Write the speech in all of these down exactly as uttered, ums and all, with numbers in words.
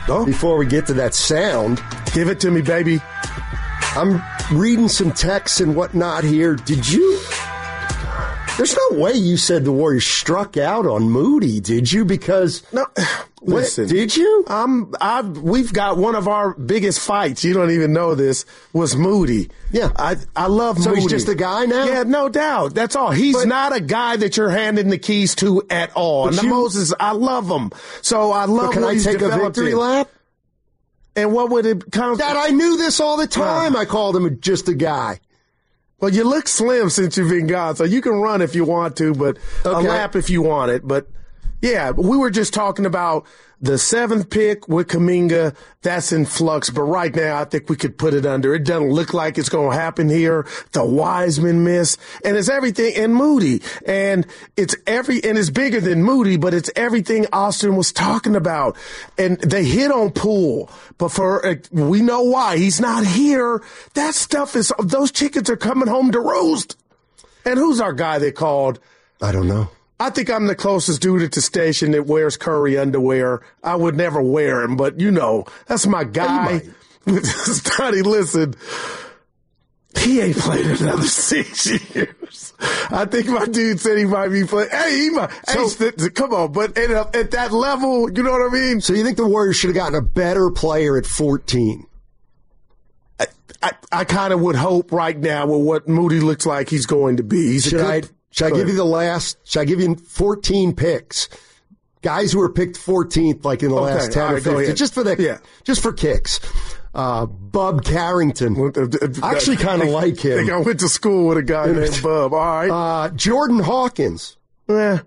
oh. before we get to that sound. Give it to me, baby. I'm reading some texts and whatnot here. Did you? There's no way you said the Warriors struck out on Moody, did you? Because no, listen, what, did you? I'm. I've. We've got one of our biggest fights. You don't even know this. Was Moody? Yeah, I. I love. So Moody. he's just a guy now. Yeah, no doubt. That's all. He's but, not a guy that you're handing the keys to at all. And you, Moses, I love him. So I love. Can what I he's take a victory in. lap? And what would it come? Dad, I knew this all the time. Uh, I called him just a guy. Well, you look slim since you've been gone, so you can run if you want to, but okay. a lap if you want it. But, yeah, we were just talking about the seventh pick with Kuminga. That's in flux, but right now I think we could put it under. It doesn't look like it's going to happen here. The Wiseman miss, and it's everything, and Moody, and it's every, and it's bigger than Moody, but it's everything Austin was talking about. And they hit on Poole, but for, uh, we know why he's not here. That stuff is, those chickens are coming home to roost. And who's our guy they called? I don't know. I think I'm the closest dude at the station that wears Curry underwear. I would never wear him, but you know, that's my guy. Stoney, listen, he ain't played another six years. I think my dude said he might be playing. Hey, he might. So, hey, st- come on, but at, uh, at that level, you know what I mean? So you think the Warriors should have gotten a better player at fourteen? I, I, I kind of would hope right now with what Moody looks like he's going to be. He's should a good, I? Should I give you the last, should I give you fourteen picks? Guys who were picked fourteenth, like in the okay, last ten right, or fifteen, just for the, yeah. just for kicks. Uh, Bub Carrington. I actually kind of like him. I think I went to school with a guy named Bub. All right. Uh, Jordan Hawkins. Yeah.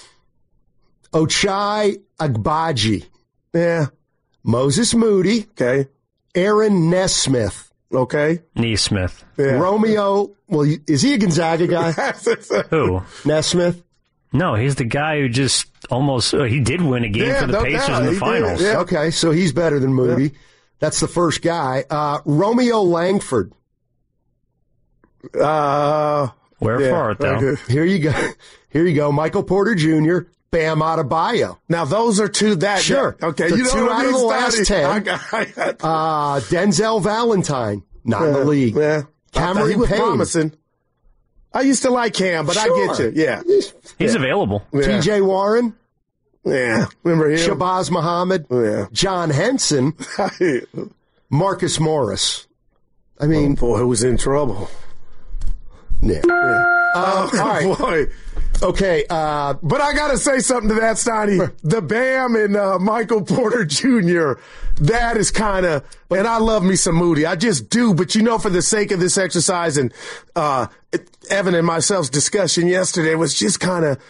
Ochai Agbaji. Yeah. Moses Moody. Okay. Aaron Nesmith. Okay. Nesmith. Yeah. Romeo, well, is he a Gonzaga guy? Who? Nesmith? No, he's the guy who just almost, uh, he did win a game yeah, for the no Pacers doubt. in the he finals. Did, yeah. Okay, so he's better than Moody. Yeah. That's the first guy. Uh, Romeo Langford. Uh, Where yeah, for it, though? Okay. Here you go. Here you go. Michael Porter Junior, Bam Adebayo. Now, those are two that. Sure. That, okay. The you know two what out I mean, of the Stoney? last ten. I got, I got, uh, Denzel Valentine. Not yeah, in the league. Yeah. Cameron he was Payne. promising. I used to like Cam, but sure. I get you. Yeah. He's yeah. available. Yeah. T J Warren. Yeah. Remember him? Shabazz Muhammad. Yeah. John Henson. Marcus Morris. I mean. Oh, boy, who was in trouble. Yeah. yeah. Uh, um, all right. Boy. Okay, uh, but I got to say something to that, Stoney. The Bam and uh, Michael Porter Junior, that is kind of, and I love me some Moody. I just do, but you know, for the sake of this exercise and uh, Evan and myself's discussion yesterday was just kind of,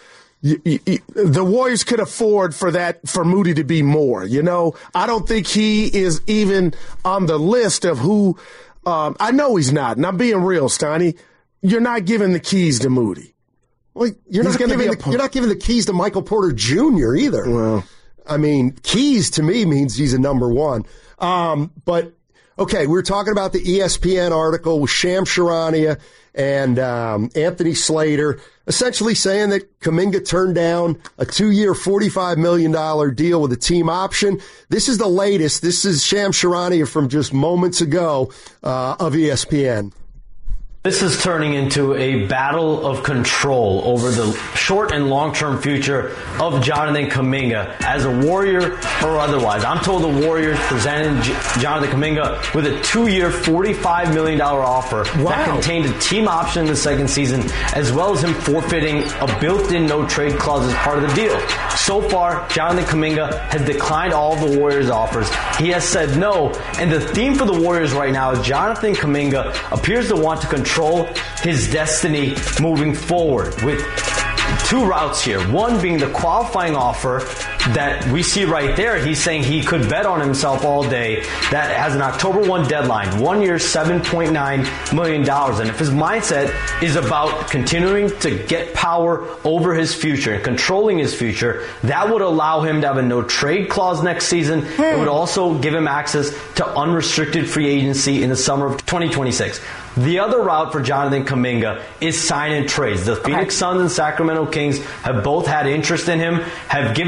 the Warriors could afford for that, for Moody to be more, you know? I don't think he is even on the list of who, um, I know he's not, and I'm being real, Stoney. You're not giving the keys to Moody. Well, you're not, giving the, you're not giving the keys to Michael Porter Junior either. Well, I mean, keys to me means he's a number one. Um, but, okay, we were talking about the E S P N article with Shams Charania and um, Anthony Slater, essentially saying that Kuminga turned down a two-year, forty-five million dollars deal with a team option. This is the latest. This is Shams Charania from just moments ago uh, of E S P N. This is turning into a battle of control over the short and long-term future of Jonathan Kuminga as a Warrior or otherwise. I'm told the Warriors presented J- Jonathan Kuminga with a two-year, forty-five million dollars offer wow. that contained a team option in the second season, as well as him forfeiting a built-in no-trade clause as part of the deal. So far, Jonathan Kuminga has declined all of the Warriors' offers. He has said no, and the theme for the Warriors right now is Jonathan Kuminga appears to want to control his destiny moving forward with two routes here. One being the qualifying offer that we see right there. He's saying he could bet on himself all day. That has an October first deadline. One year, seven point nine million dollars. And if his mindset is about continuing to get power over his future and controlling his future, that would allow him to have a no-trade clause next season. Hmm. It would also give him access to unrestricted free agency in the summer of twenty twenty-six. The other route for Jonathan Kuminga is sign and trades. The Phoenix Suns and Sacramento Kings have both had interest in him, have given him offers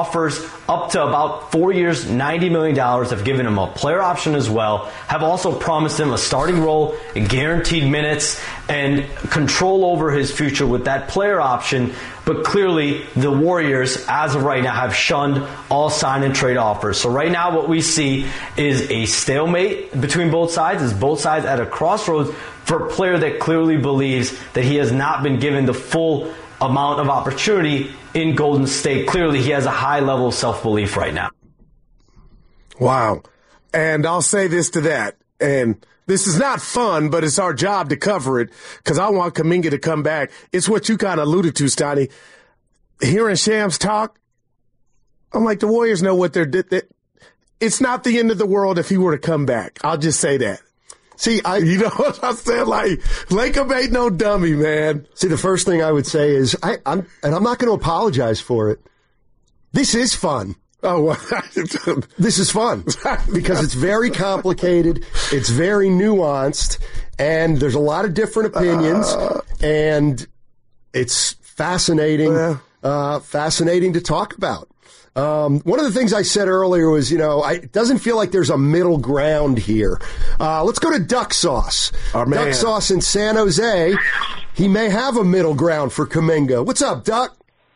offers up to about four years, ninety million dollars, have given him a player option as well, have also promised him a starting role, guaranteed minutes, and control over his future with that player option. But clearly, the Warriors, as of right now, have shunned all sign and trade offers. So right now what we see is a stalemate between both sides, is both sides at a crossroads for a player that clearly believes that he has not been given the full amount of opportunity in Golden State. Clearly, he has a high level of self-belief right now. Wow. And I'll say this to that, and this is not fun, but it's our job to cover it because I want Kuminga to come back. It's what you kind of alluded to, Stoney. Hearing Shams talk, I'm like, the Warriors know what they're doing. It's not the end of the world if he were to come back. I'll just say that. See, I, you know what I'm saying? Like, Lacob ain't no dummy, man. See, the first thing I would say is, I, I'm, and I'm not going to apologize for it. This is fun. Oh, well, this is fun because it's very complicated. It's very nuanced, and there's a lot of different opinions, uh, and it's fascinating, uh, uh, fascinating to talk about. Um, one of the things I said earlier was, you know, I, it doesn't feel like there's a middle ground here. Uh, let's go to Duck Sauce. Duck Sauce in San Jose. He may have a middle ground for Kuminga. What's up, Duck?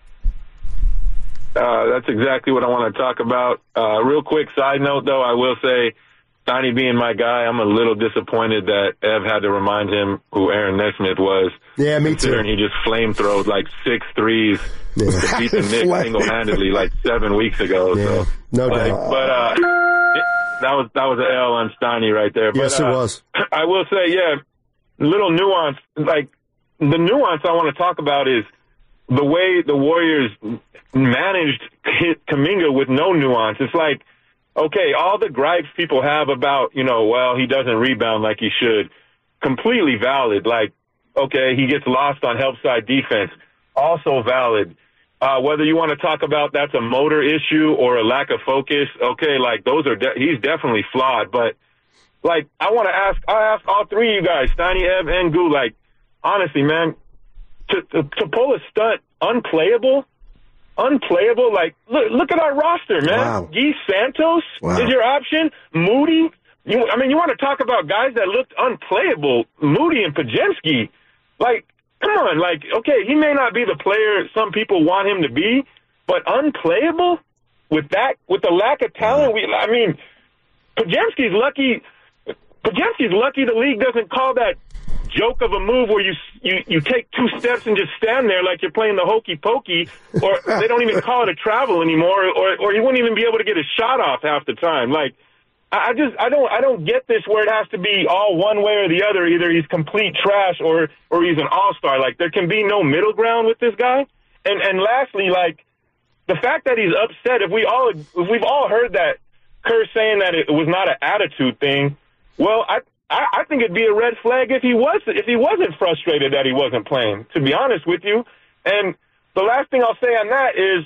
Uh, that's exactly what I want to talk about. Uh, real quick side note, though, I will say, Donnie being my guy, I'm a little disappointed that Ev had to remind him who Aaron Nesmith was. Yeah, me considering too. He just flamethrowed like six threes yeah. to beat the Knicks single-handedly like seven weeks ago. Yeah, so, no like, doubt. But uh, it, that was that was an L on Steiny right there. But, yes, it uh, was. I will say, yeah, little nuance. Like the nuance I want to talk about is the way the Warriors managed hit Kuminga with no nuance. It's like, okay, all the gripes people have about, you know, well, he doesn't rebound like he should, completely valid. Like, okay, he gets lost on help side defense, also valid. Uh, whether you want to talk about that's a motor issue or a lack of focus, okay, like those are, de- he's definitely flawed. But, like, I want to ask, I ask all three of you guys, Steiny, Ev, and Goo, like, honestly, man, to, to, to pull a stunt unplayable, Unplayable, like, look, look at our roster, man. Wow. Guy Santos wow. is your option. Moody. You, I mean, you want to talk about guys that looked unplayable. Moody and Podziemski. Like, come on. Like, okay, he may not be the player some people want him to be, but unplayable with that, with the lack of talent. We, I mean, Podziemski's lucky. Podziemski's lucky the league doesn't call that joke of a move where you you you take two steps and just stand there like you're playing the hokey pokey, or they don't even call it a travel anymore, or or he wouldn't even be able to get a shot off half the time. Like, I just I don't I don't get this where it has to be all one way or the other. Either he's complete trash or or he's an all-star. Like, there can be no middle ground with this guy. And and lastly, like, the fact that he's upset, if we all if we've all heard that Kerr saying that it was not an attitude thing, well, I. I think it'd be a red flag if he was if he wasn't frustrated that he wasn't playing, to be honest with you. And the last thing I'll say on that is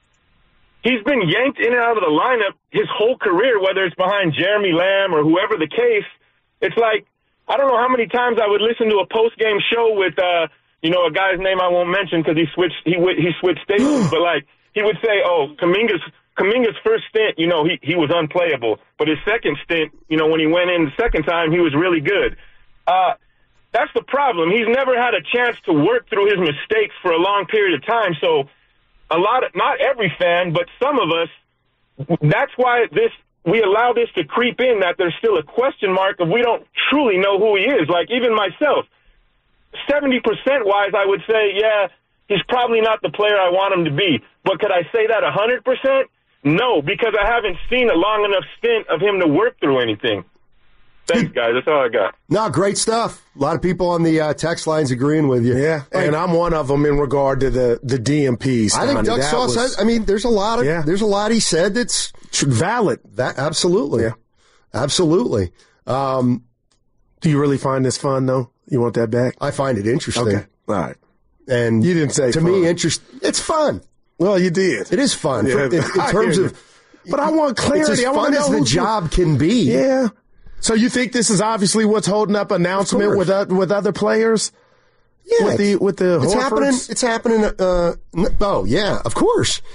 he's been yanked in and out of the lineup his whole career, whether it's behind Jeremy Lamb or whoever the case. It's like, I don't know how many times I would listen to a post-game show with, uh, you know, a guy's name I won't mention because he switched he he switched stations, but like he would say, oh, Kuminga's Kuminga's first stint, you know, he, he was unplayable. But his second stint, you know, when he went in the second time, he was really good. Uh, that's the problem. He's never had a chance to work through his mistakes for a long period of time. So a lot of, not every fan, but some of us, that's why this, we allow this to creep in, that there's still a question mark if we don't truly know who he is. Like, even myself, seventy percent wise, I would say, yeah, he's probably not the player I want him to be. But could I say that one hundred percent? No, because I haven't seen a long enough stint of him to work through anything. Thanks, guys. That's all I got. No, great stuff. A lot of people on the uh, text lines agreeing with you. Yeah, like, and I'm one of them in regard to the, the D M Ps. I think Duck Sauce, was, I mean, there's a lot of, yeah. there's a lot he said that's valid. That Absolutely. Yeah. Absolutely. Um, Do you really find this fun, though? You want that back? I find it interesting. Okay. All right. And you didn't say to fun. me, interest. It's fun. Well, you did. It is fun yeah, for, in, in terms of. But I want clarity. It's as I fun know as the job can be. Yeah. So you think this is obviously what's holding up announcement with uh, with other players? Yeah. With the with the it's Horfords? happening. It's happening. Uh, oh yeah, of course.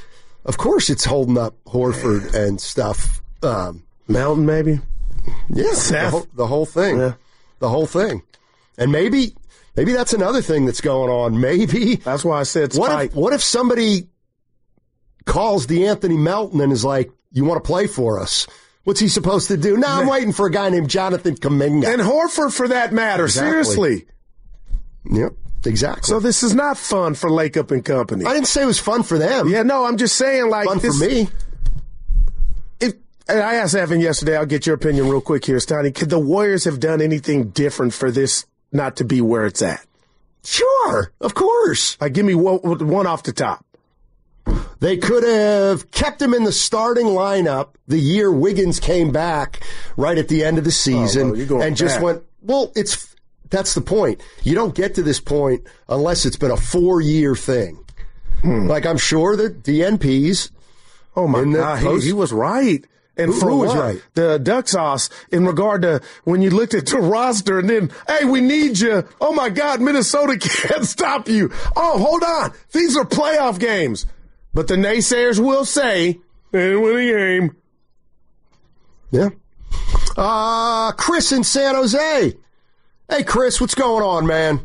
Of course it's holding up Horford and stuff. Um, Melton, maybe? Yeah, Seth? the whole, the whole thing. Yeah. The whole thing. And maybe maybe that's another thing that's going on. Maybe. That's why I said what spike. if, what if somebody calls DeAnthony Melton and is like, you want to play for us? What's he supposed to do? No, I'm waiting for a guy named Jonathan Kuminga. And Horford, for that matter. Exactly. Seriously. Yep, exactly. So this is not fun for Lakeup and Company. I didn't say it was fun for them. Yeah, no, I'm just saying, like, Fun this, for me. If, and I asked Evan yesterday, I'll get your opinion real quick here, Stoney. Could the Warriors have done anything different for this not to be where it's at? Sure, of course. Like, give me one, one off the top. They could have kept him in the starting lineup the year Wiggins came back right at the end of the season Oh, well, you're going and just back. went, well, it's that's the point. You don't get to this point unless it's been a four-year thing. Hmm. Like, I'm sure that D N Ps Oh, my in the God, post- he, he was right. And Who- for who was what? right? The duck sauce in regard to when you looked at the roster and then, hey, we need you. Oh, my God, Minnesota can't stop you. Oh, hold on. These are playoff games. But the naysayers will say, they didn't win a game. Yeah. Uh, Chris in San Jose. Hey, Chris, what's going on, man?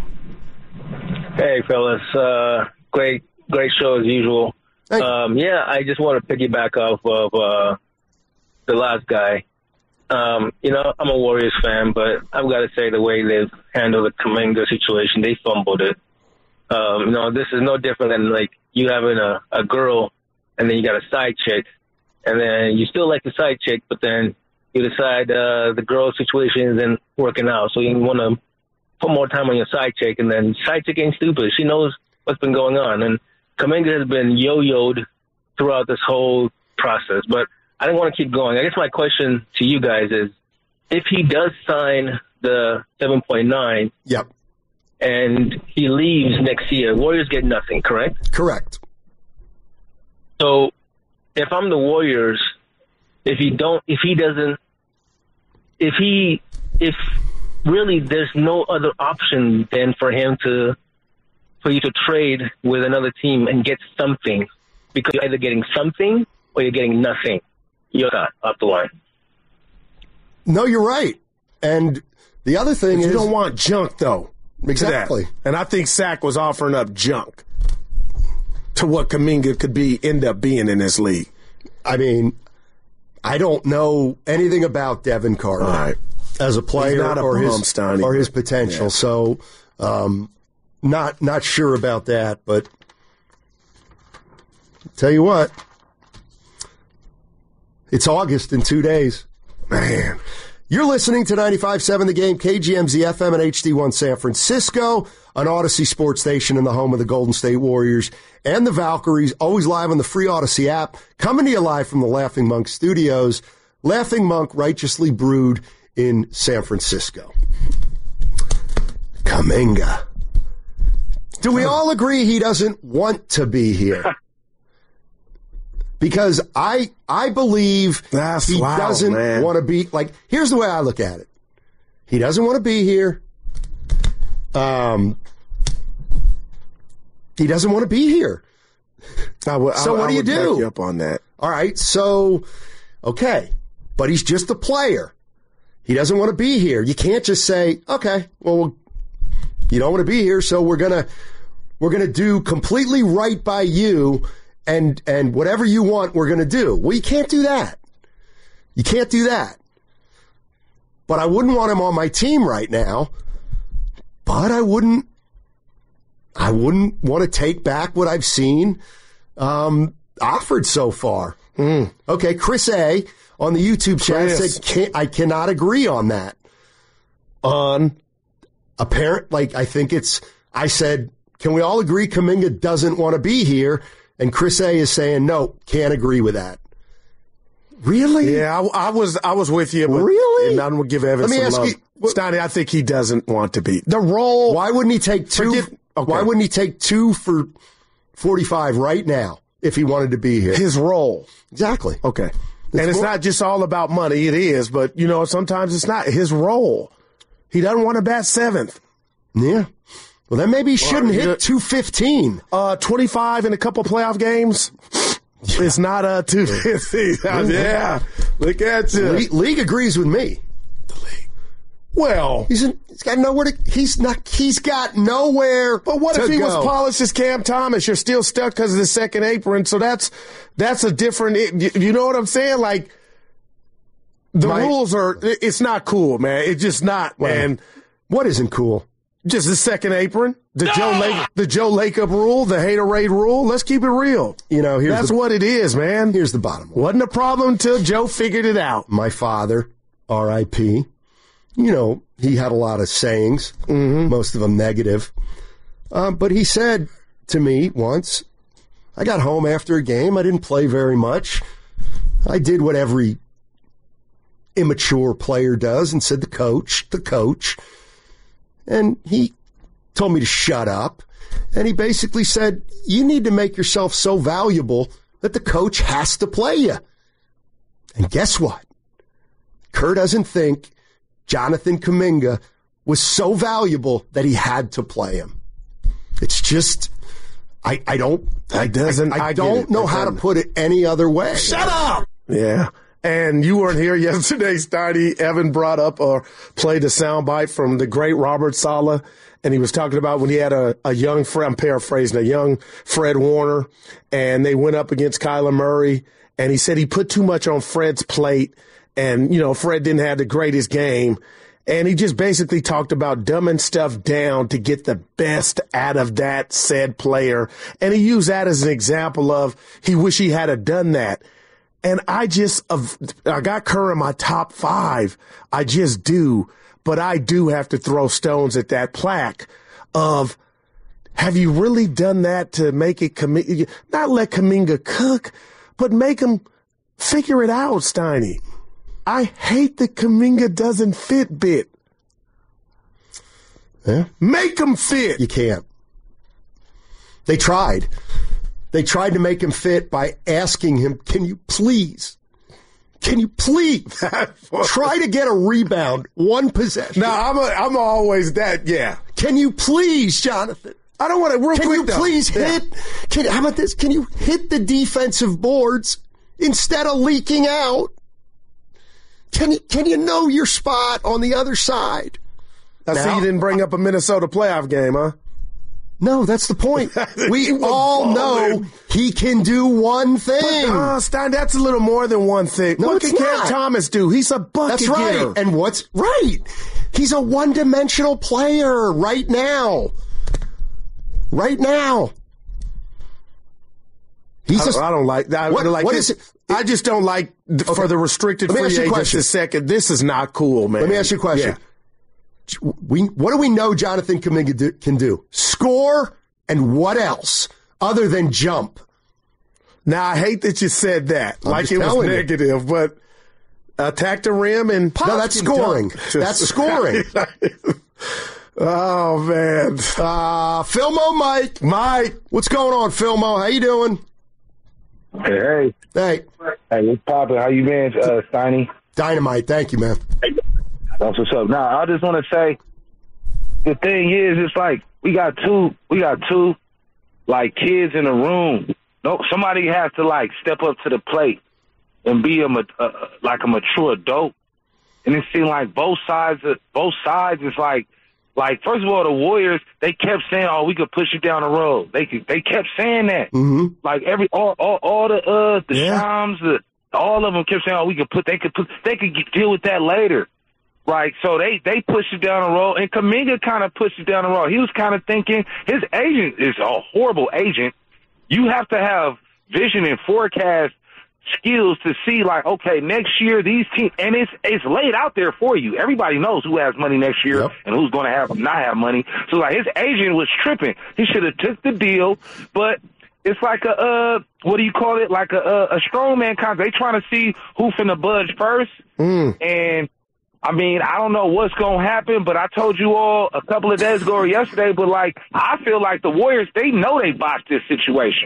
Hey, fellas. Uh, great, great show as usual. Hey. Um, yeah, I just want to piggyback off of uh, the last guy. Um, you know, I'm a Warriors fan, but I've got to say the way they've handled the Kuminga situation, they fumbled it. Um, you know, this is no different than, like, you having a, a girl and then you got a side chick, and then you still like the side chick, but then you decide uh, the girl situation isn't working out, so you want to put more time on your side chick, and then side chick ain't stupid. She knows what's been going on, and Kuminga has been yo-yoed throughout this whole process, but I didn't want to keep going. I guess my question to you guys is, if he does sign the seven point nine, Yep. and he leaves next year, Warriors get nothing, correct? Correct. So if I'm the Warriors, if he don't, if he doesn't, if he, if really there's no other option than for him to, for you to trade with another team and get something, because you're either getting something or you're getting nothing. You're not up the line. No, you're right. And the other thing You is, don't want junk, though. to that. Exactly. And I think Sack was offering up junk to what Kuminga could be end up being in this league. I mean, I don't know anything about Devin Carter All right. as a player not a or, bum, his, Stoney, or his but- potential. yeah. So, um, not not sure about that. But tell you what, it's August in two days. Man. You're listening to ninety-five point seven The Game, K G M Z F M and H D one San Francisco, an Odyssey sports station in the home of the Golden State Warriors and the Valkyries, always live on the free Odyssey app, coming to you live from the Laughing Monk studios. Laughing Monk, righteously brewed in San Francisco. Kuminga. Do we all agree he doesn't want to be here? Because I I believe That's he wild, doesn't man. want to be, like, here's the way I look at it. He doesn't want to be here. Um, he doesn't want to be here. I would, So I, what I do you would back do? you up on that. All right, so, okay, but he's just a player. He doesn't want to be here. You can't just say, okay, well, you don't want to be here, so we're gonna we're gonna do completely right by you, and and whatever you want, we're gonna do. Well, you can't do that. You can't do that. But I wouldn't want him on my team right now. But I wouldn't. I wouldn't want to take back what I've seen um, offered so far. Mm. Okay, Chris A. on the YouTube channel Chris. said, Can't, I cannot agree on that. On apparent, like, I think it's, I said, can we all agree Kuminga doesn't want to be here? And Chris A. is saying, no, can't agree with that. Really? Yeah, I, I was I was with you. But, Really? And I'm going to give Evan Let me some ask love. you, what- Stoney, I think he doesn't want to be. The role. Why wouldn't he take two? Forget- okay. Why wouldn't he take two for forty-five right now if he wanted to be here? His role. Exactly. Okay. and it's more- not just all about money. It is, but, you know, sometimes it's not his role. He doesn't want to bat seventh. Yeah. Well, then maybe he shouldn't you know- hit two fifteen. Uh, twenty-five in a couple playoff games. It's not a two fifty. Yeah, look at you. Le- League agrees with me. The league. Well, he's in, he's got nowhere to. He's not. He's got nowhere. But what to if he go. was polished as Cam Thomas? You're still stuck because of the second apron. So that's that's a different. You know what I'm saying? Like the My, rules are. It's not cool, man. It's just not, well, man. What isn't cool? Just the second apron, the no! Joe Lake, the Joe Lacob rule, the Haterade rule. Let's keep it real. You know, here's that's the, what it is, man. Here's the bottom line. Wasn't a problem until Joe figured it out. My father, R I P You know, he had a lot of sayings, mm-hmm. most of them negative. Um, but he said to me once, I got home after a game. I didn't play very much. I did what every immature player does and said, the coach, the coach. And he told me to shut up. And he basically said, you need to make yourself so valuable that the coach has to play you. And guess what? Kerr doesn't think Jonathan Kuminga was so valuable that he had to play him. It's just, I, I don't, I, doesn't, I, I I don't know how to put it any other way. Shut up! Yeah. And you weren't here yesterday, Steiny. Evan brought up or played a soundbite from the great Robert Saleh, and he was talking about when he had a, a young Fred, I'm paraphrasing, a young Fred Warner, and they went up against Kyler Murray, and he said he put too much on Fred's plate, and, you know, Fred didn't have the greatest game, and he just basically talked about dumbing stuff down to get the best out of that said player, and he used that as an example of he wish he had have done that. And I just, I got Kerr in my top five. I just do. But I do have to throw stones at that plaque of, have you really done that to make it, not let Kuminga cook, but make him figure it out, Steiny. I hate that Kuminga doesn't fit bit. Yeah. Make him fit. You can't. They tried. They tried to make him fit by asking him, can you please, can you please try to get a rebound, one possession? Now, I'm a, I'm always that, yeah. Can you please, Jonathan? I don't want to, real Can quick, you though. please yeah. hit, can, how about this? Can you hit the defensive boards instead of leaking out? Can you, can you know your spot on the other side? I now, see you didn't bring up a Minnesota playoff game, huh? No, that's the point. We all know he can do one thing. But, uh, Stein, that's a little more than one thing. No, what it's can not. Cam Thomas do? He's a bucket That's right. getter. And what's right? He's a one-dimensional player right now. Right now. He's I, a, I don't like that. What, like what this, is it? I just don't like okay. for the restricted free agents a second. This is not cool, man. Let me ask you a question. Yeah. We, what do we know Jonathan Kuminga do, can do? Score and what else other than jump? Now, I hate that you said that. I'm like it was negative, you. But attack the rim and pop. No, that's scoring. That's scoring. Oh, man. Uh, Philmo Mike. Mike. What's going on, Philmo? How you doing? Hey, hey. Hey. Hey, what's poppin'? How you been, uh, Steiny? Dynamite. Thank you, man. That's what's up. Now, I just want to say, the thing is, it's like we got two, we got two, like kids in the room. No, somebody has to like step up to the plate and be a, a like a mature adult. And it seemed like both sides, of, both sides is like, like first of all, the Warriors they kept saying, "Oh, we could push you down the road." They could, they kept saying that. Mm-hmm. Like every all, all, all the uh the yeah. Shams, the all of them kept saying, "Oh, we could put, they could put, they could get, deal with that later." Right, so they, they pushed it down the road, and Kuminga kind of pushed it down the road. He was kind of thinking his agent is a horrible agent. You have to have vision and forecast skills to see, like, okay, next year these teams, and it's it's laid out there for you. Everybody knows who has money next year yep. and who's going to have not have money. So, like, his agent was tripping. He should have took the deal, but it's like a, uh, what do you call it, like a, a, a strongman contract. They trying to see who finna budge first, mm. and I mean, I don't know what's going to happen, but I told you all a couple of days ago or yesterday, but, like, I feel like the Warriors, they know they botched this situation.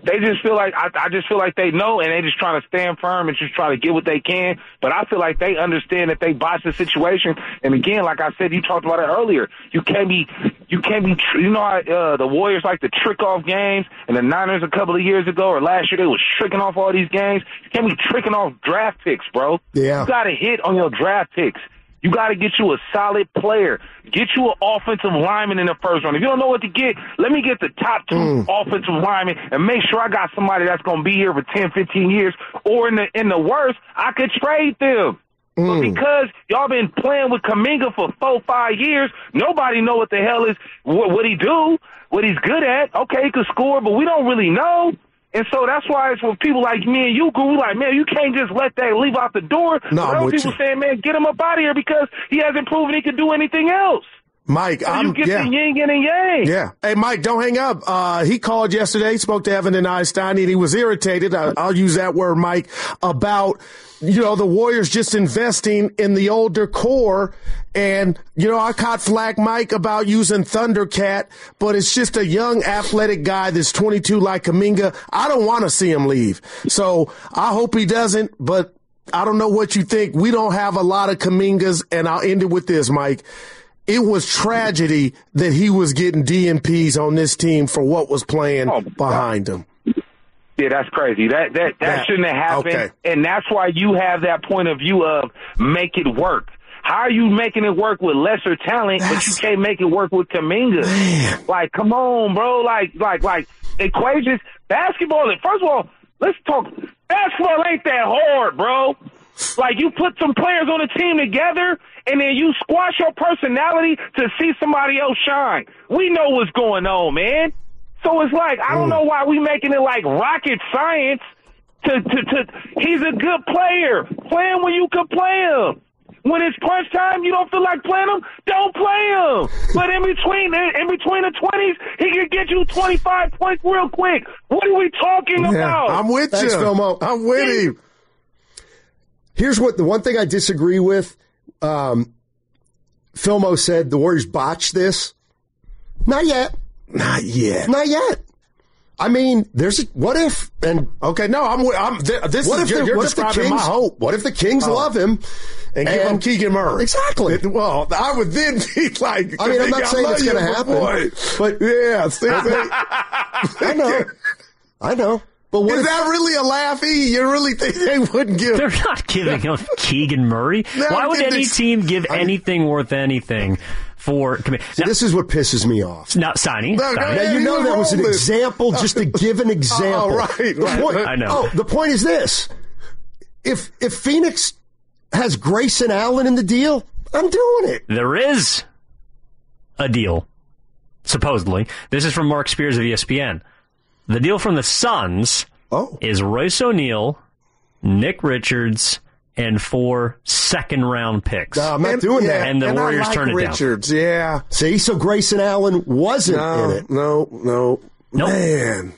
They just feel like I, I just feel like they know, and they just trying to stand firm and just try to get what they can. But I feel like they understand that they botched the situation. And again, like I said, you talked about it earlier. You can't be, you can't be. You know how uh, the Warriors like to trick off games, and the Niners a couple of years ago or last year they was tricking off all these games. You can't be tricking off draft picks, bro. Yeah. You got to hit on your draft picks. You got to get you a solid player. Get you an offensive lineman in the first round. If you don't know what to get, let me get the top two mm. offensive linemen and make sure I got somebody that's going to be here for ten, fifteen years. Or in the in the worst, I could trade them. Mm. But because y'all been playing with Kuminga for four, five years, nobody know what the hell is what, what he do, what he's good at. Okay, he could score, but we don't really know. And so that's why it's for people like me and you, we like, man, you can't just let that leave out the door. No, but other people you. saying, man, get him up out of here because he hasn't proven he can do anything else. Mike, so I'm, you get yeah. the yin and yang. Yeah. Hey, Mike, don't hang up. Uh, he called yesterday, spoke to Evan and Einstein, and he was irritated. I, I'll use that word, Mike, about, you know, the Warriors just investing in the older core. And, you know, I caught flack, Mike, about using Thundercat, but it's just a young athletic guy that's twenty-two like Kuminga. I don't want to see him leave. So I hope he doesn't, but I don't know what you think. We don't have a lot of Kumingas, and I'll end it with this, Mike. It was tragedy that he was getting D N Ps on this team for what was playing oh, behind God. him. Yeah, that's crazy. That that that, that shouldn't have happened. Okay. And that's why you have that point of view of make it work. How are you making it work with lesser talent, that's, but you can't make it work with Kuminga? Man. Like, come on, bro. Like, like, like equations. Basketball. First of all, let's talk. Basketball ain't that hard, bro. Like, you put some players on a team together, and then you squash your personality to see somebody else shine. We know what's going on, man. So it's like, I don't know why we making it like rocket science. To, to, to, he's a good player. Play him when you can play him. When it's crunch time, you don't feel like playing him, don't play him. But in between, in between the twenties, he can get you twenty-five points real quick. What are we talking yeah, about? I'm with Thanks, you. Filmo. I'm with him. Here's what the one thing I disagree with. Um, Filmo said the Warriors botched this. Not yet. Not yet. Not yet. I mean, there's a, what if and okay, no, I'm. I'm this what is if you're, the, you're what if the describing Kings, my hope. What if the Kings oh. love him and, and give him Keegan Murray? Exactly. It, well, I would then be like, I mean, I'm not saying it's going to happen, boy. but yeah, see, I know, I know. But what is if, that really a laughy? You really think they wouldn't give? They're not giving him Keegan Murray. Why would any this, team give I mean, anything worth anything for? See, now, this is what pisses me off. Now, signing. No, signing. Now you know that was an example, just to give an example. Oh, right, the right. Point, I know. Oh, the point is this: if if Phoenix has Grayson Allen in the deal, I'm doing it. There is a deal, supposedly. This is from Mark Spears of E S P N. The deal from the Suns oh. is Royce O'Neal, Nick Richards, and four second-round picks. No, I'm not and, doing yeah, that. And the and Warriors I like turn it Richards, down. yeah. See, so Grayson Allen wasn't no, in it. No, no, Nope. Man.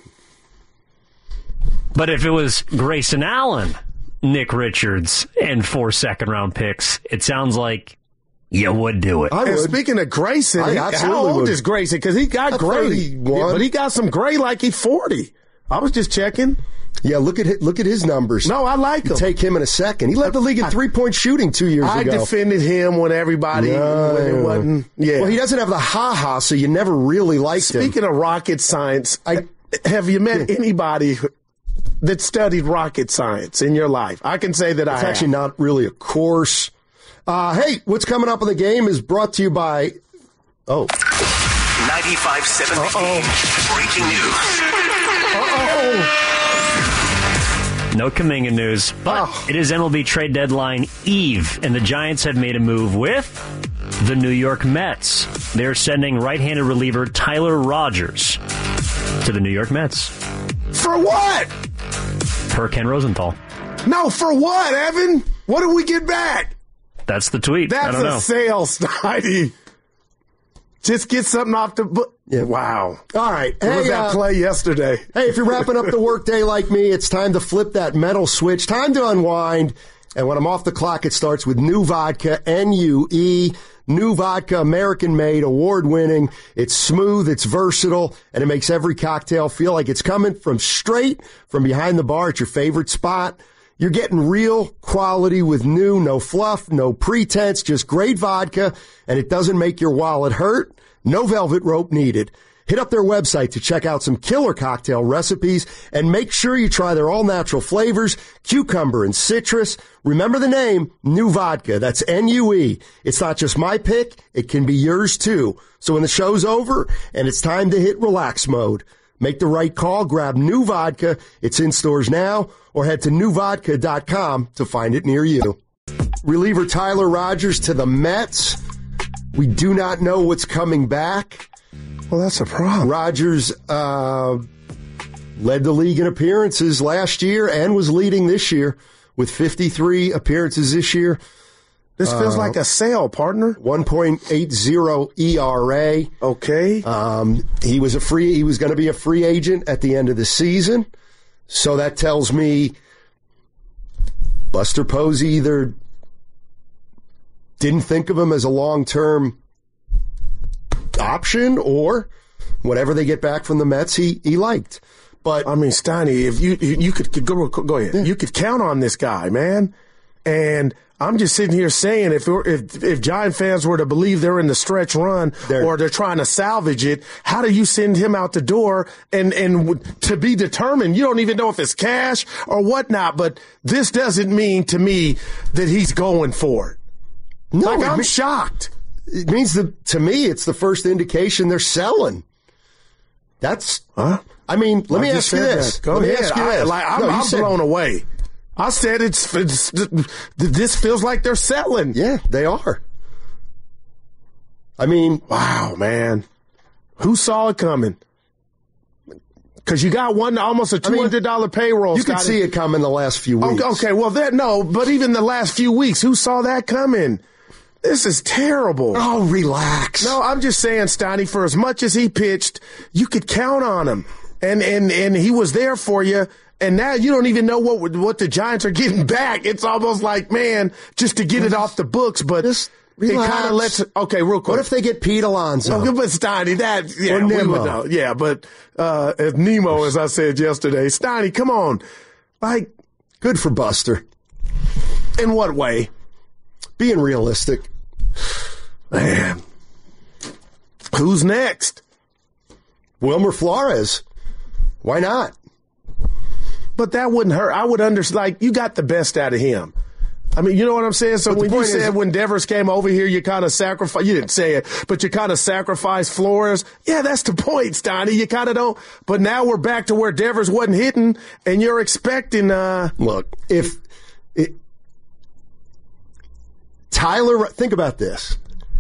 But if it was Grayson Allen, Nick Richards, and four second-round picks, it sounds like you would do it. I And would. speaking of Grayson, I he, absolutely how old would. is Grayson? Because he got A gray, thirty-one. but he got some gray like he's forty. I was just checking. Yeah, look at his, look at his numbers. No, I like him. Take him in a second. He led the league in three-point shooting two years I ago. defended him when everybody No. when it wasn't. Yeah. Well, he doesn't have the ha-ha, so you never really liked him. Speaking of rocket science, I, have you met anybody that studied rocket science in your life? I can say that I It's have. actually not really a course. Uh, hey, what's coming up in the game is brought to you by, oh. ninety-five seven The Game. Breaking news. Uh-oh. No Kuminga news, but Oh. it is M L B trade deadline eve, and the Giants have made a move with the New York Mets. They're sending right-handed reliever Tyler Rogers to the New York Mets. For what? Per Ken Rosenthal. No, for what, Evan? What do we get back? That's the tweet. I That's don't a know. sale, Snidey. Just get something off the book. Yeah. Wow. All right. What was Hey, that uh, play yesterday? Hey, if you're wrapping up the workday like me, it's time to flip that metal switch. Time to unwind. And when I'm off the clock, it starts with New Vodka, N U E. New Vodka, American-made, award-winning. It's smooth, it's versatile, and it makes every cocktail feel like it's coming from straight from behind the bar at your favorite spot. You're getting real quality with New, no fluff, no pretense, just great vodka, and it doesn't make your wallet hurt. No velvet rope needed. Hit up their website to check out some killer cocktail recipes and make sure you try their all-natural flavors, cucumber and citrus. Remember the name, New Vodka. That's N U E. It's not just my pick. It can be yours too. So when the show's over and it's time to hit relax mode, make the right call, grab New Vodka. It's in stores now, or head to new vodka dot com to find it near you. Reliever Tyler Rogers to the Mets. We do not know what's coming back. Well, that's a problem. Rogers uh, led the league in appearances last year and was leading this year with fifty-three appearances this year. This feels uh, like a sale, partner. one point eight oh E R A. Okay. Um, he was a free. He was going to be a free agent at the end of the season. So that tells me Buster Posey either didn't think of him as a long-term option, or whatever they get back from the Mets, he, he liked. But I mean, Steiny, if you you could, could go go ahead, yeah. you could count on this guy, man. And I'm just sitting here saying, if if if Giant fans were to believe they're in the stretch run they're, or they're trying to salvage it, how do you send him out the door and and to be determined? You don't even know if it's cash or whatnot. But this doesn't mean to me that he's going for it. No, like, I'm mean, shocked. It means that, to me, it's the first indication they're selling. That's, huh? I mean, let I me ask you this. That. Go let ahead. Me ask you I, this. Like, I'm, no, I'm said, blown away. I said it's, it's, this feels like they're selling. Yeah, they are. I mean, wow, man. Who saw it coming? Because you got one, almost a two hundred dollars I mean, payroll. You could see it coming the last few weeks. Okay, okay, well, that, no, but even the last few weeks, who saw that coming? This is terrible. Oh, relax. No, I'm just saying, Steiny, for as much as he pitched, you could count on him. And, and, and he was there for you. And now you don't even know what what the Giants are getting back. It's almost like, man, just to get it off the books. But just it kind of lets – okay, real quick. What if they get Pete Alonso? Well, but Steiny, that – yeah, or Nemo. We would know. Yeah, but uh, as Nemo, as I said yesterday, Steiny, come on. Like, good for Buster. In what way? Being realistic. Man. Who's next? Wilmer Flores. Why not? But that wouldn't hurt. I would understand. Like, you got the best out of him. I mean, you know what I'm saying? So when you said is, when Devers came over here, you kind of sacrificed, you didn't say it, but you kind of sacrificed Flores. Yeah, that's the point, Steiny. You kind of don't. But now we're back to where Devers wasn't hitting, and you're expecting. Uh, Look, if it, Tyler, think about this.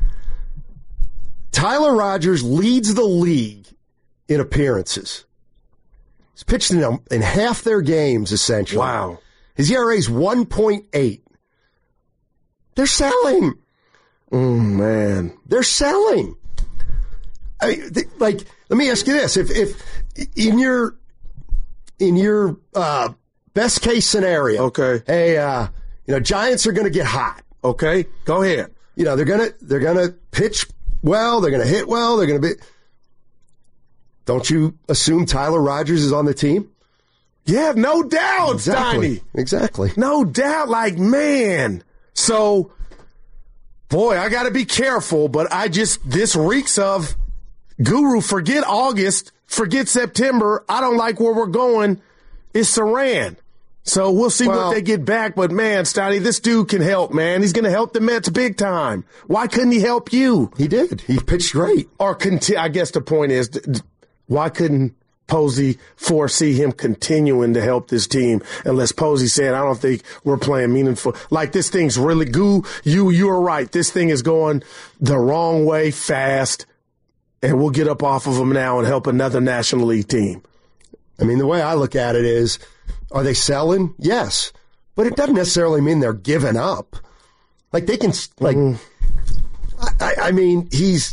Tyler Rogers leads the league in appearances. He's pitched in, in half their games, essentially. Wow. His E R A is one point eight. They're selling. Mm, man. They're selling. I mean, they, like, let me ask you this. If, if in your, in your, uh, best case scenario. Okay. Hey, uh, you know, Giants are going to get hot. Okay. Go ahead. You know, they're going to, they're going to pitch well. They're going to hit well. They're going to be. Don't you assume Tyler Rogers is on the team? Yeah, no doubt, exactly. Steiny. Exactly. No doubt. Like, man. So, boy, I got to be careful, but I just, this reeks of Guru, forget August, forget September. I don't like where we're going. It's Saran. So we'll see well, what they get back. But, man, Steiny, this dude can help, man. He's going to help the Mets big time. Why couldn't he help you? He did. He pitched great. Or, conti- I guess the point is, why couldn't Posey foresee him continuing to help this team unless Posey said, I don't think we're playing meaningful. Like, this thing's really goo. You, you're right. This thing is going the wrong way fast, and we'll get up off of them now and help another National League team. I mean, the way I look at it is, are they selling? Yes. But it doesn't necessarily mean they're giving up. Like, they can, like, mm-hmm. I, I mean, he's,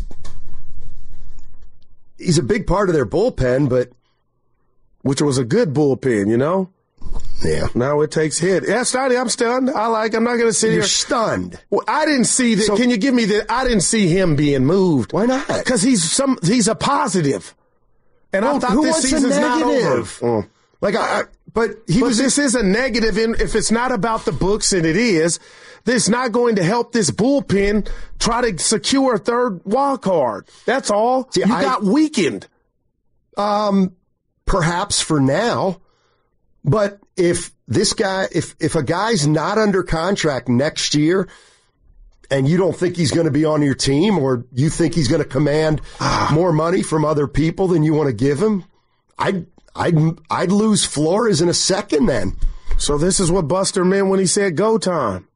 he's a big part of their bullpen, but. Which was a good bullpen, you know? Yeah. Now it takes hit. Yeah, Stoney, I'm stunned. I like. I'm not going to sit You're here. stunned. Well, I didn't see that. So- Can you give me the? I didn't see him being moved. Why not? Because he's some. He's a positive. And Well, I thought who this wants a season's not over. negative? Mm. Like, I, I, but he But was. this is a negative. In, if it's not about the books, and it is, this not going to help this bullpen try to secure a third wild card. That's all. See, you I- got weakened. Um, perhaps for now, but if this guy, if if a guy's not under contract next year, and you don't think he's going to be on your team, or you think he's going to command more money from other people than you want to give him, I'd I'd I'd lose Flores in a second. Then, So this is what Buster meant when he said go time.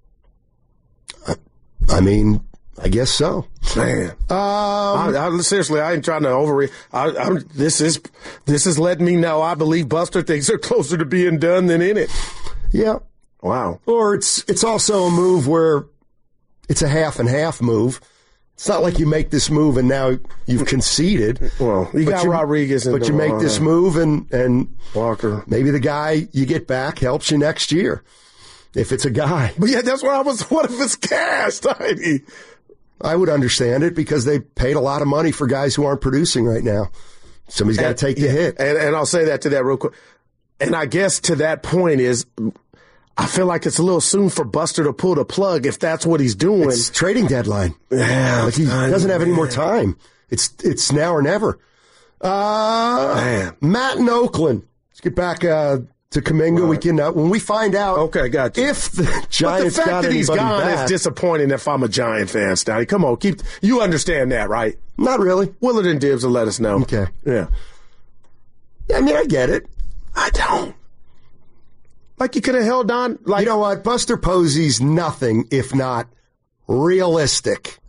I mean, I guess so. Man, Um, I, I, seriously, I ain't trying to overreact. I, I'm, this is this is letting me know I believe Buster thinks they're closer to being done than in it. yeah. Wow. Or it's it's also a move where it's a half and half move. It's not like you make this move and now you've conceded. Well, you But got Rodriguez, in but the you make line. this move and and Walker. maybe the guy you get back helps you next year if it's a guy. But yeah, that's what I was. What if it's cash, Tiny? I would understand it because they paid a lot of money for guys who aren't producing right now. Somebody's got to take the yeah, hit. And, and I'll say that to that real quick. And I guess to that point is, I feel like it's a little soon for Buster to pull the plug if that's what he's doing. It's trading deadline. Yeah, Like he I doesn't have any more man. time. It's it's now or never. Uh, Man. Matt in Oakland. Let's get back uh, to Kuminga. We can uh, when we find out. Okay, got you. If the But the Giants fact got that he's anybody gone back, is disappointing if I'm a Giant fan, Stoney. Come on, keep you understand that, right? not really. Willard and Dibbs will let us know. Okay. Yeah. Yeah, I mean, I get it. I don't. Like you could have held on. Like You know what? Buster Posey's nothing if not realistic.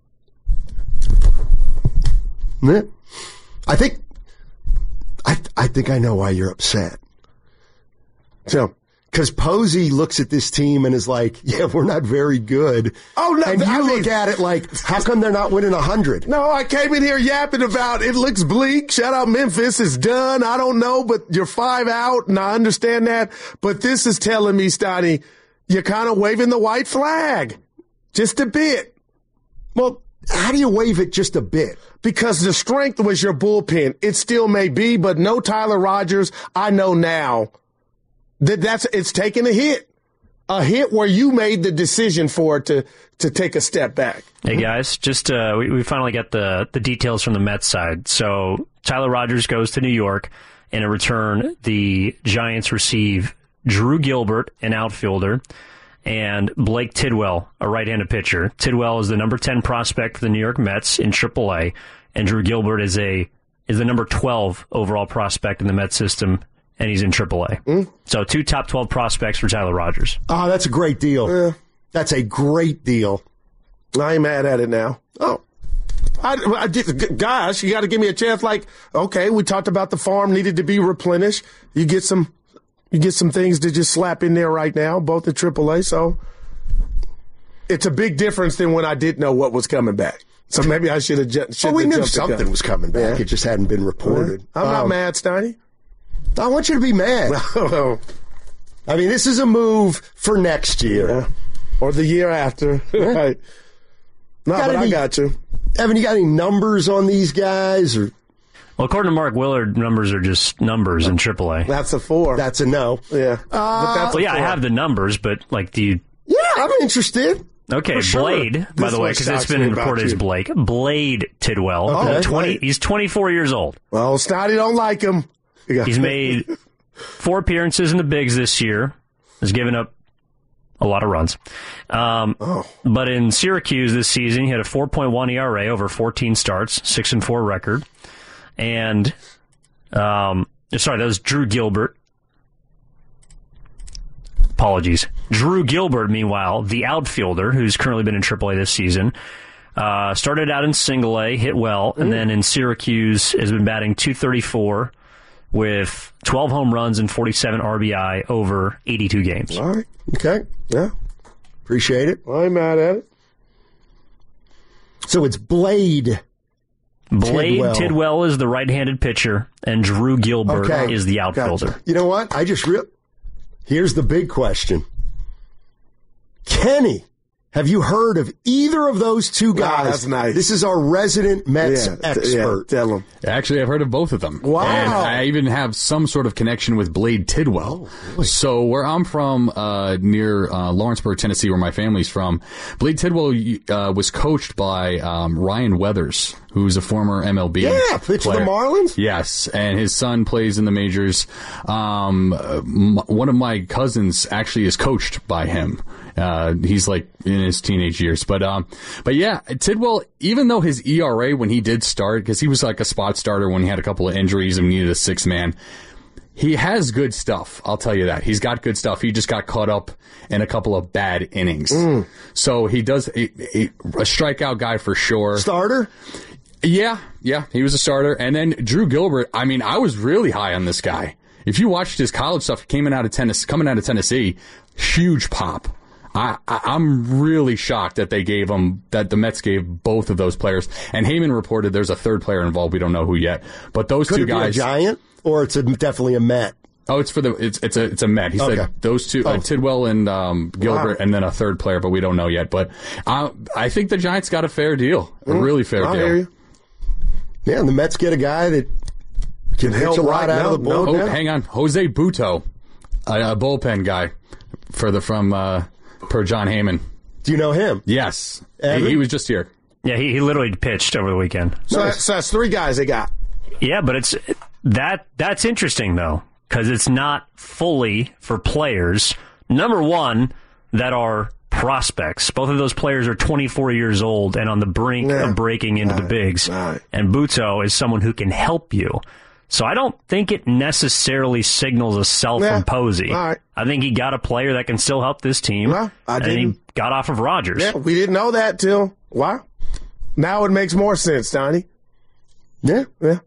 Yeah. I think. I I think I know why you're upset. so, Because Posey looks at this team and is like, yeah, we're not very good. Oh, no, And you I look mean- at it like, how come they're not winning one hundred? No, I came in here yapping about it looks bleak. Shout out Memphis. It's done. I don't know, but you're five out, and I understand that. But this is telling me, Stoney, you're kind of waving the white flag. Just a bit. Well, how do you wave it just a bit? Because the strength was your bullpen. It still may be, but no Tyler Rogers. I know now that that's it's taking a hit. A hit where you made the decision for it to, to take a step back. Hey guys, just uh, we, we finally got the the details from the Mets side. So Tyler Rogers goes to New York. In a return, the Giants receive Drew Gilbert, an outfielder, and Blake Tidwell, a right-handed pitcher. Tidwell is the number ten prospect for the New York Mets in triple A, and Drew Gilbert is a is the number twelve overall prospect in the Mets system, and he's in triple A. Mm. So two top twelve prospects for Tyler Rogers. Oh, that's a great deal. Yeah. That's a great deal. I ain't mad at it now. Oh. I, I did, gosh, you got to give me a chance. Like, okay, we talked about the farm needed to be replenished. You get some, you get some things to just slap in there right now, both at triple A. So it's a big difference than when I didn't know what was coming back. So maybe I should have just. Well, we knew something was coming back. Yeah. It just hadn't been reported. I'm not Um, mad, Steiny. I want you to be mad. I mean, this is a move for next year. Yeah. Or the year after. Right. No, Got but I any- got you. Evan, you got any numbers on these guys? Or Well, according to Mark Willard, numbers are just numbers in triple A. That's a four. that's a no. yeah. but that's Well, a yeah, I four. have the numbers, but like, do you? Yeah, I'm interested. Okay, For sure. Blade, by This the way, what because it's shocks been me about reported as you. Blake. Blade Tidwell. Okay. uh, twenty. Right. He's twenty-four years old. Well, Snotty don't like him. He's made four appearances in the bigs this year. Has given up a lot of runs. Um, Oh. But in Syracuse this season, he had a four point one E R A over fourteen starts, six and four record. And, um, sorry, that was Drew Gilbert. Apologies. Drew Gilbert, meanwhile, the outfielder, who's currently been in triple A this season, uh, started out in single A, hit well, and then in Syracuse has been batting two thirty-four with twelve home runs and forty-seven R B I over eighty-two games. All right. Okay. Yeah. Appreciate it. I ain't mad at it. So it's Blade. Blade Tidwell. Tidwell is the right-handed pitcher, and Drew Gilbert Okay. is the outfielder. You know what? I just real Here's the big question. Kenny, have you heard of either of those two guys? Wow, that's nice. This is our resident Mets yeah, expert. Yeah, tell him. Actually, I've heard of both of them. Wow. And I even have some sort of connection with Blade Tidwell. Oh, really? So where I'm from, uh, near uh, Lawrenceburg, Tennessee, where my family's from, Blade Tidwell uh, was coached by um, Ryan Weathers, who's a former M L B Yeah, pitched for the Marlins. Yes, and his son plays in the majors. Um, m- one of my cousins actually is coached by him. Uh, he's like in his teenage years, but um, but yeah, Tidwell. Even though his E R A when he did start, because he was like a spot starter when he had a couple of injuries and needed a six man, he has good stuff. I'll tell you that he's got good stuff. He just got caught up in a couple of bad innings, mm. so he does a, a, a strikeout guy for sure. Starter. Yeah, yeah, he was a starter. And then Drew Gilbert, I mean, I was really high on this guy. If you watched his college stuff, coming out of Tennessee, coming out of Tennessee, huge pop. I, I, I'm really shocked that they gave him, that the Mets gave both of those players. And Heyman reported there's a third player involved. We don't know who yet. But those Could two it be guys. a Giant, or it's a, definitely a Met? Oh, it's for the it's it's a it's a Met. He okay. said those two, oh. uh, Tidwell and um, Gilbert, wow. and then a third player, but we don't know yet. But uh, I think the Giants got a fair deal, a mm. really fair I'll deal. Hear you. Yeah, and the Mets get a guy that can pitch a lot right out now, of the bullpen. No, oh, hang on, Jose Butto, a, a bullpen guy for the from uh, per John Heyman. Do you know him? Yes, he, he was just here. Yeah, he, he literally pitched over the weekend. So, nice. so that's three guys they got. Yeah, but it's that that's interesting though, because it's not fully for players. Number one, that are prospects. Both of those players are twenty-four years old and on the brink yeah. of breaking into right. the bigs. Right. And Butto is someone who can help you. So I don't think it necessarily signals a sell yeah. from Posey. Right. I think he got a player that can still help this team. Well, I and didn't. he got off of Rodgers. Yeah, we didn't know that till, wow. Now it makes more sense, Donnie. Yeah, yeah.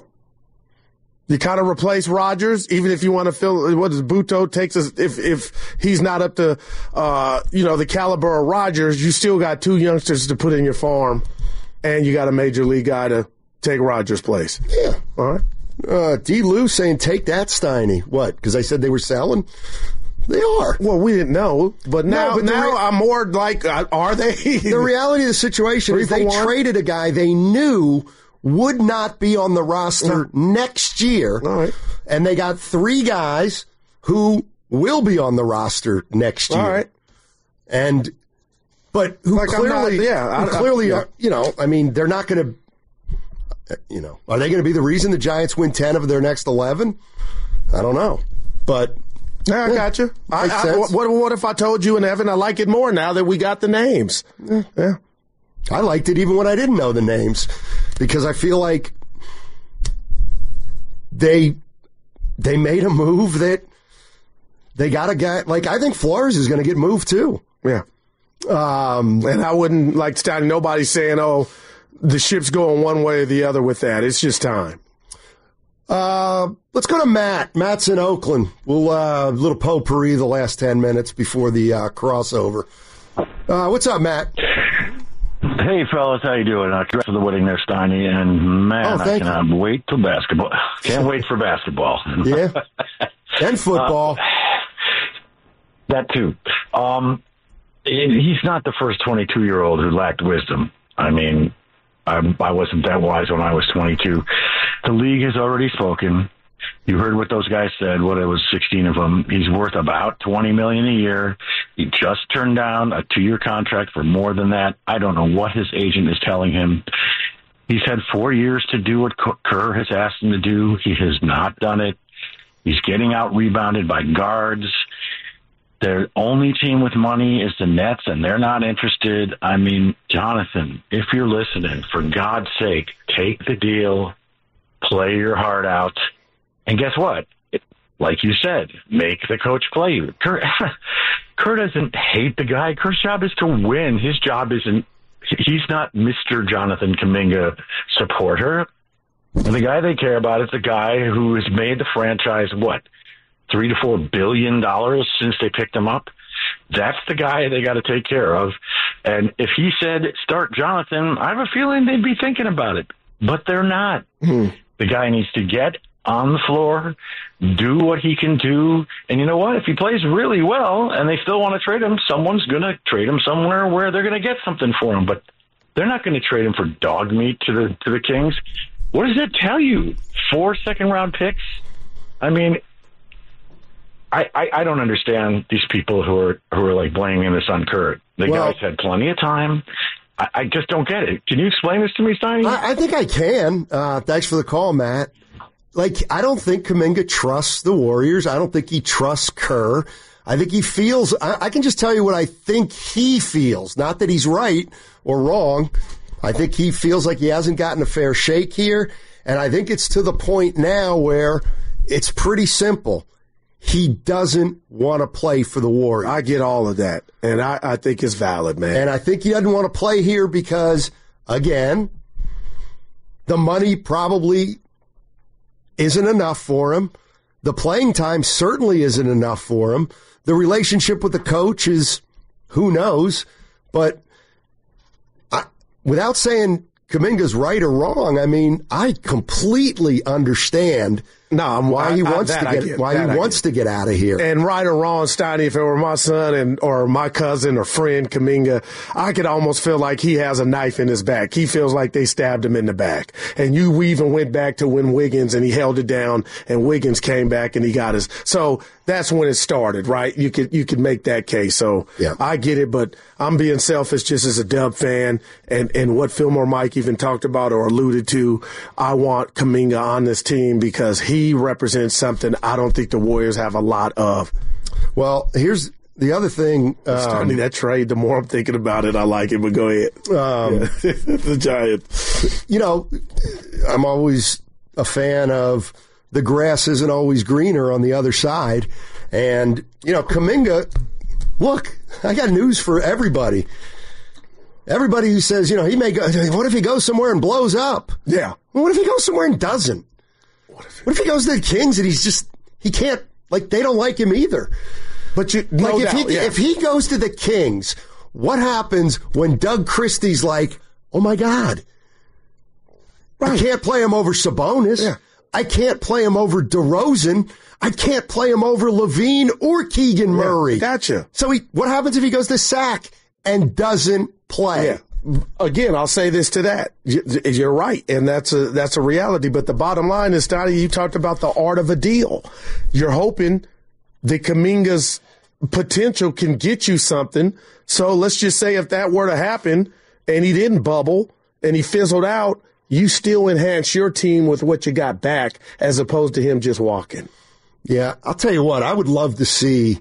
You kind of replace Rodgers, even if you want to fill what does Butto takes us. If if he's not up to, uh, you know, the caliber of Rodgers, you still got two youngsters to put in your farm, and you got a major league guy to take Rodgers' place. Yeah, all right. Uh, D. Lou saying take that, Steiny. What? Because I said they were selling. They are. Well, we didn't know, but now, no, but now re- I'm more like, uh, are they? The reality of the situation Three is they one? traded a guy they knew would not be on the roster mm. next year. All right. And they got three guys who will be on the roster next year. All right. And, but who like clearly, not, yeah, who I, clearly I, are, you know, I mean, they're not going to, you know, are they going to be the reason the Giants win ten of their next eleven? I don't know. But, yeah, I yeah, got you. I, I, what, what if I told you and Evan, I like it more now that we got the names? Yeah. yeah. I liked it even when I didn't know the names because I feel like they they made a move that they got a guy. Like, I think Flores is going to get moved too. Yeah. Um, and I wouldn't like starting nobody saying, oh, the ship's going one way or the other with that. It's just time. Uh, let's go to Matt. Matt's in Oakland. We'll, uh, a little potpourri the last ten minutes before the, uh, crossover. Uh, what's up, Matt? Hey, fellas, how you doing? Uh, congrats for the wedding there, Steiny. And, man, oh, I cannot you. wait till basketball. Can't wait for basketball. Yeah. And football. Uh, that, too. Um, he's not the first twenty-two-year-old who lacked wisdom. I mean, I, I wasn't that wise when I was twenty-two. The league has already spoken. You heard what those guys said, what it was, sixteen of them. He's worth about twenty million dollars a year. He just turned down a two-year contract for more than that. I don't know what his agent is telling him. He's had four years to do what Kerr has asked him to do. He has not done it. He's getting out-rebounded by guards. Their only team with money is the Nets, and they're not interested. I mean, Jonathan, if you're listening, for God's sake, take the deal, play your heart out, and guess what? It, like you said, make the coach play you. Kerr, Kerr doesn't hate the guy. Kerr's job is to win. His job isn't – he's not Mister Jonathan Kuminga supporter. The guy they care about is the guy who has made the franchise, what, three to four billion dollars since they picked him up. That's the guy they got to take care of. And if he said start Jonathan, I have a feeling they'd be thinking about it, but they're not. Mm-hmm. The guy needs to get on the floor, do what he can do. And you know what? If he plays really well and they still want to trade him, someone's going to trade him somewhere where they're going to get something for him. But they're not going to trade him for dog meat to the to the Kings. What does that tell you? Four second-round picks? I mean, I, I, I don't understand these people who are who are like blaming this on Kurt. The well, guy's had plenty of time. I, I just don't get it. Can you explain this to me, Steiny? I, I think I can. Uh, thanks for the call, Matt. Like, I don't think Kuminga trusts the Warriors. I don't think he trusts Kerr. I think he feels, I, I can just tell you what I think he feels. Not that he's right or wrong. I think he feels like he hasn't gotten a fair shake here. And I think it's to the point now where it's pretty simple. He doesn't want to play for the Warriors. I get all of that. And I, I think it's valid, man. And I think he doesn't want to play here because, again, the money probably isn't enough for him. The playing time certainly isn't enough for him. The relationship with the coach is, who knows, but I, without saying Kuminga's right or wrong, I mean, I completely understand no, I'm, why I, he wants I, to get, get why he I wants get. to get out of here. And right or wrong, Steiny, if it were my son and or my cousin or friend Kuminga, I could almost feel like he has a knife in his back. He feels like they stabbed him in the back. And you even went back to when Wiggins and he held it down and Wiggins came back and he got his. So that's when it started, right? You could you could make that case. So yeah. I get it, but I'm being selfish just as a Dub fan. And, and what Fillmore Mike even talked about or alluded to, I want Kuminga on this team because he represents something I don't think the Warriors have a lot of. Well, here's the other thing. Um, starting that trade, the more I'm thinking about it, I like it, but go ahead. Um, yeah. The Giants. You know, I'm always a fan of the grass isn't always greener on the other side. And, you know, Kuminga, look, I got news for everybody. Everybody who says, you know, he may go, what if he goes somewhere and blows up? Yeah. Well, what if he goes somewhere and doesn't? What if, what if he goes to the Kings and he's just, he can't, like, they don't like him either. But you, no like, if, doubt, he, yeah. if he goes to the Kings, what happens when Doug Christie's like, oh my God, right. I can't play him over Sabonis. Yeah. I can't play him over DeRozan. I can't play him over Levine or Keegan Murray. Yeah, gotcha. So he, what happens if he goes to Sac and doesn't play? Yeah. Again, I'll say this to that. You're right, and that's a that's a reality. But the bottom line is, Donnie, you talked about the art of a deal. You're hoping that Kuminga's potential can get you something. So let's just say if that were to happen and he didn't bubble and he fizzled out, you still enhance your team with what you got back as opposed to him just walking. Yeah, I'll tell you what, I would love to see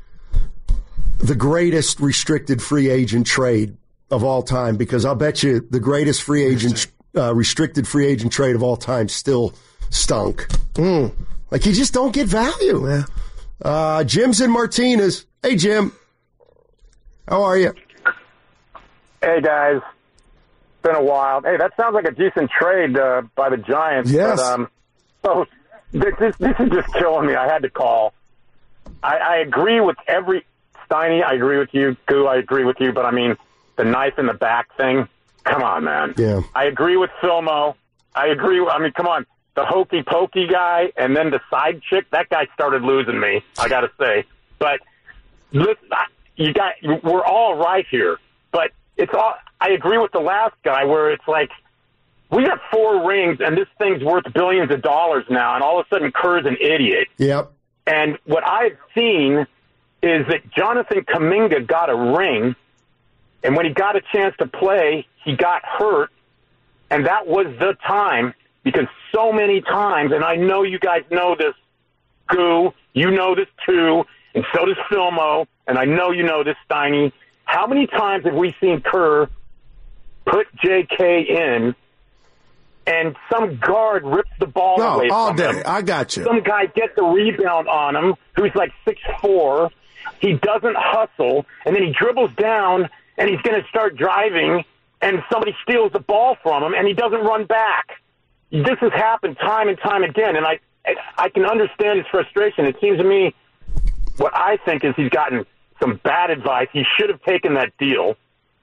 the greatest restricted free agent trade of all time, because I'll bet you the greatest free agent, uh, restricted free agent trade of all time still stunk. Mm. Like, you just don't get value. Yeah. Uh, Jim's in Martinez. Hey, Jim. How are you? Hey, guys. Been a while. Hey, that sounds like a decent trade uh, by the Giants. Yes. But, um, so this, this, this is just killing me. I had to call. I, I agree with every Steiny. I agree with you. Goo, I agree with you. But, I mean, the knife in the back thing, come on, man. Yeah. I agree with Filmo. I agree. I mean, come on. The hokey pokey guy and then the side chick, that guy started losing me, I got to say. But listen, you got, we're all right here. But it's all, I agree with the last guy where it's like, we got four rings and this thing's worth billions of dollars now, and all of a sudden Kerr's an idiot. Yep. And what I've seen is that Jonathan Kuminga got a ring, and when he got a chance to play, he got hurt, and that was the time, because so many times, and I know you guys know this, Goo, you know this too, and so does Filmo, and I know you know this, Steiny. How many times have we seen Kerr put J K in, and some guard rips the ball no, away all from day. him? I got you. Some guy gets a rebound on him who's like six foot four. He doesn't hustle, and then he dribbles down, and he's going to start driving, and somebody steals the ball from him, and he doesn't run back. This has happened time and time again, and I I can understand his frustration. It seems to me what I think is he's gotten some bad advice. He should have taken that deal,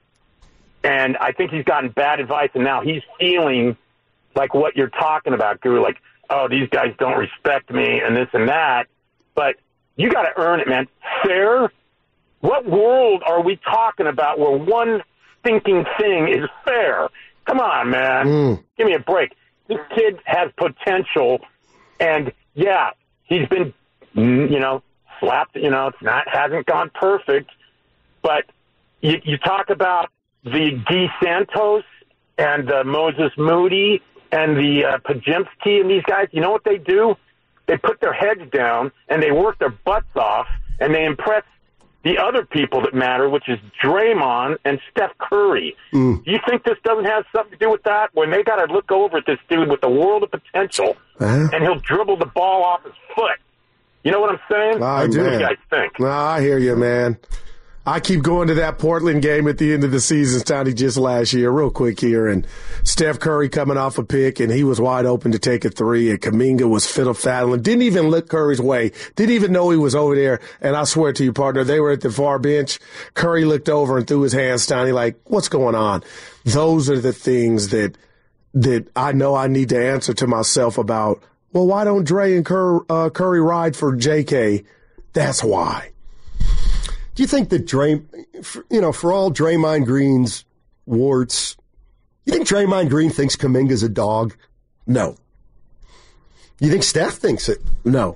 and I think he's gotten bad advice, and now he's feeling like what you're talking about, Guru. Like, oh, these guys don't respect me and this and that. But you got to earn it, man. Fair? What world are we talking about where one stinking thing is fair? Come on, man. Mm. Give me a break. This kid has potential, and, yeah, he's been, you know, slapped. You know, it's not hasn't gone perfect. But you, you talk about the D. Santos and uh, Moses Moody and the uh, Podziemski and these guys. You know what they do? They put their heads down and they work their butts off and they impress the other people that matter, which is Draymond and Steph Curry. Mm. Do you think this doesn't have something to do with that? When they got to look over at this dude with a world of potential, uh-huh. and he'll dribble the ball off his foot. You know what I'm saying? I what do. do you guys think? No, I hear you, man. I keep going to that Portland game at the end of the season, Stoney, just last year, real quick here, and Steph Curry coming off a pick, and he was wide open to take a three, and Kuminga was fiddle-faddling, didn't even look Curry's way, didn't even know he was over there, and I swear to you, partner, they were at the far bench. Curry looked over and threw his hands, Stoney, like, what's going on? Those are the things that that I know I need to answer to myself about, well, why don't Dre and Cur- uh, Curry ride for J K? That's why. Do you think that Dray, you know, for all Draymond Green's warts, you think Draymond Green thinks Kuminga's a dog? No. You think Steph thinks it? No.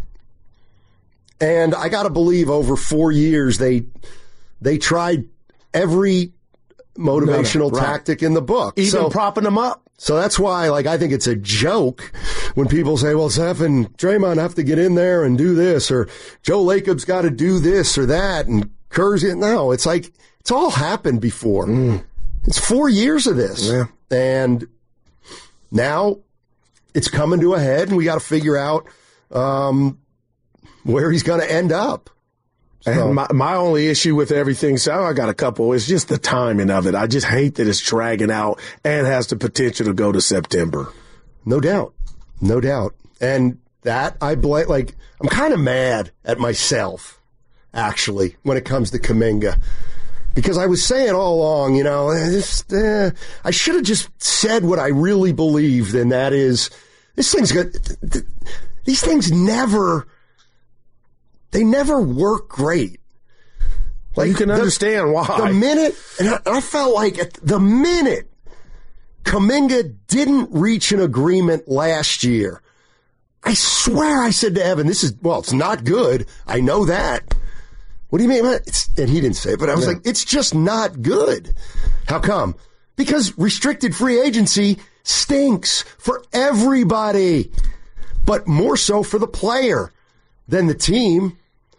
And I got to believe over four years they they tried every motivational no, no, right. tactic in the book. Even so, propping them up. So that's why, like, I think it's a joke when people say, well, Steph and Draymond have to get in there and do this, or Joe Lacob's got to do this or that, and Kerr's in. No, it's like, it's all happened before. Mm. It's four years of this. Yeah. And now it's coming to a head, and we got to figure out um, where he's going to end up. So. And my, my only issue with everything, so I got a couple, is just the timing of it. I just hate that it's dragging out and has the potential to go to September. No doubt. No doubt. And that, I blame, like, I'm kind of mad at myself, actually, when it comes to Kuminga. Because I was saying all along, you know, just, eh, I should have just said what I really believed, and that is, this thing's good. These things never... They never work great. Like, you can the, understand why. The minute, and I, I felt like at the minute Kuminga didn't reach an agreement last year, I swear I said to Evan, this is, well, it's not good. I know that. What do you mean? It's, and he didn't say it, but I was yeah. like, it's just not good. How come? Because restricted free agency stinks for everybody, but more so for the player than the team.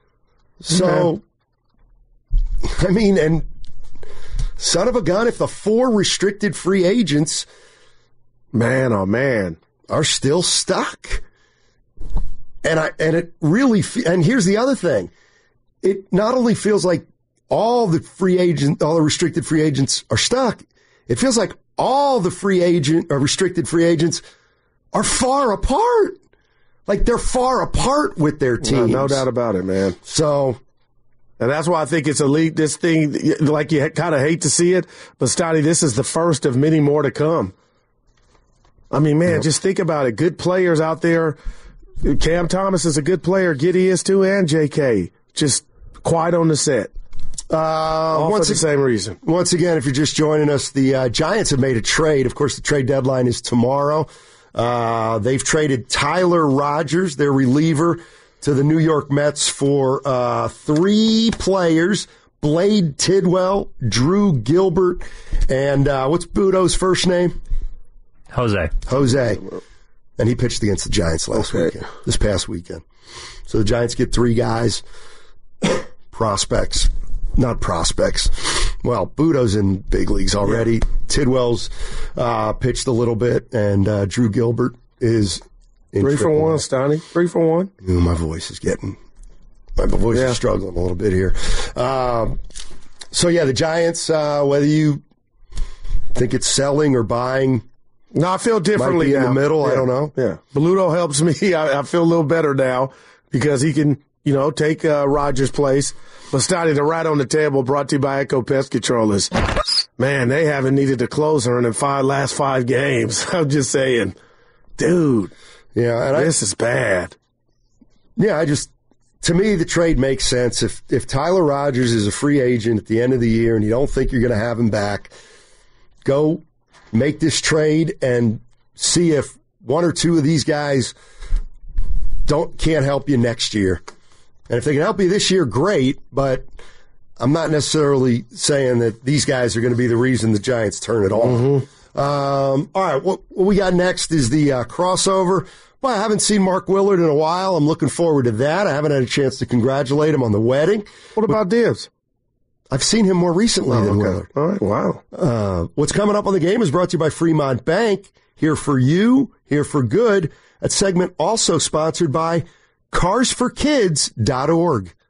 So, okay. I mean, and son of a gun, if the four restricted free agents, man, oh man, are still stuck, and I and it really, fe- and here's the other thing, it not only feels like all the free agent, all the restricted free agents are stuck, it feels like all the free agent or restricted free agents are far apart. Like, they're far apart with their teams. No, no doubt about it, man. So, and that's why I think it's elite. This thing, like, you kind of hate to see it, but, Stotty, this is the first of many more to come. I mean, man, yep. just think about it. Good players out there. Cam Thomas is a good player. Giddey is too, and J K. Just quiet on the set. Uh, All once for the same reason. Once again, if you're just joining us, the uh, Giants have made a trade. Of course, the trade deadline is tomorrow. Uh, they've traded Tyler Rogers, their reliever, to the New York Mets for uh, three players, Blade Tidwell, Drew Gilbert, and uh, what's Budo's first name? Jose. Jose. And he pitched against the Giants last okay. weekend, this past weekend. So the Giants get three guys, prospects, not prospects. Well, Budo's in big leagues already. Yeah. Tidwell's uh, pitched a little bit, and uh, Drew Gilbert is in three for one, Stoney. Three for one. Ooh, my voice is getting, my voice yeah. is struggling a little bit here. Um, so yeah, the Giants. Uh, whether you think it's selling or buying, no, I feel differently might be now. In the middle, yeah. I don't know. Yeah, Beluto helps me. I, I feel a little better now because he can, you know, take uh, Rogers' place. But Stotty, the right on the table, brought to you by Echo Pest Controllers. Man, they haven't needed a closer in the five last five games. I'm just saying, dude. Yeah, and this I, is bad. Yeah, I just, to me, the trade makes sense. If if Tyler Rogers is a free agent at the end of the year and you don't think you're going to have him back, go make this trade and see if one or two of these guys don't can't help you next year. And if they can help you this year, great, but I'm not necessarily saying that these guys are going to be the reason the Giants turn it off. Mm-hmm. Um, all right, what, what we got next is the uh, crossover. Well, I haven't seen Mark Willard in a while. I'm looking forward to that. I haven't had a chance to congratulate him on the wedding. What about Dibs? I've seen him more recently oh, than okay. Willard. All right, wow. Uh, what's coming up on the game is brought to you by Fremont Bank. Here for you, here for good. That segment also sponsored by cars for kids dot org.